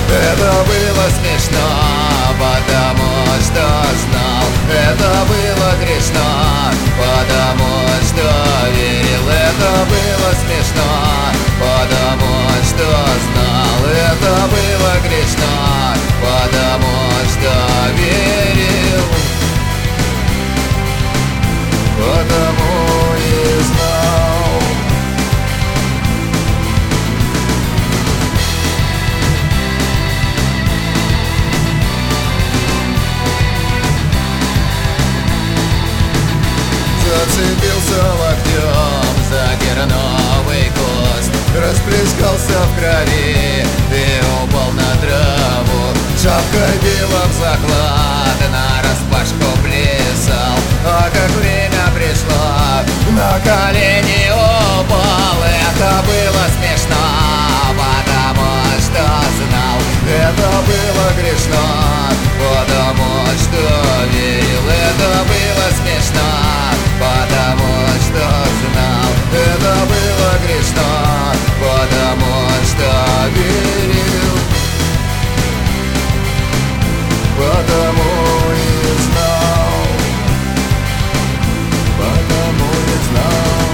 Это было смешно, потому что знал. Это было грешно, потому что верил. Это было смешно, потому что знал. Это было грешно, потому что верил. Потому и знал. Зацепился локтем за терновый куст, расплескался в крови и упал на траву. Шапкой била в заклад, нараспашку плясал. А как время пришло, на колени упал. Это было смешно, потому что знал. Это было грешно, потому что верил. Это было смешно, потому что знал. Это было грешно, потому что верил. Потому и знал. Потому и знал.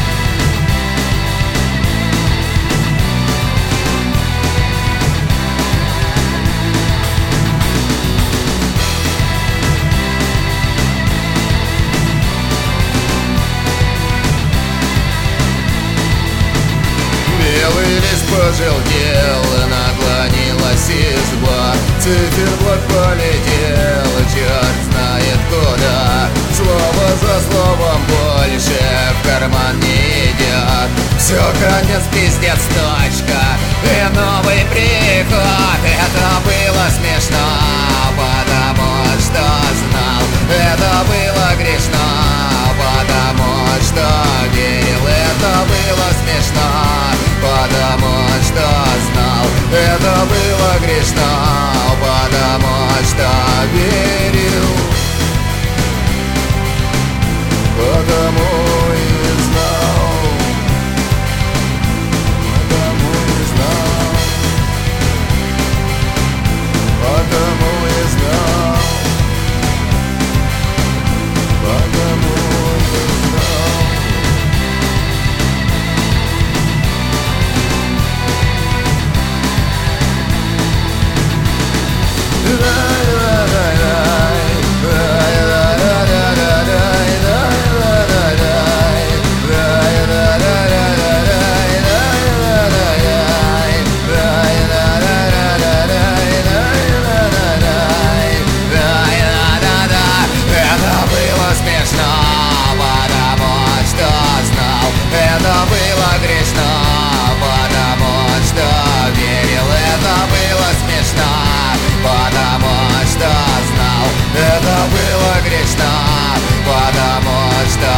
Белый лист пожелтел, наклонилась изба. Циферблат полетел, черт знает куда. Слово за словом больше в карман не идет. Все, конец, пиздец, точка и новый приход. Это было смешно, потому что знал. Это было грешно, потому что верил. Это было смешно, потому что знал. Это было грешно, потому что верил. Потому и знал. Потому и знал. Потому и знал. Потому и знал. Это было грешно, потому что верил. Это было смешно, потому что знал. Это было грешно, потому что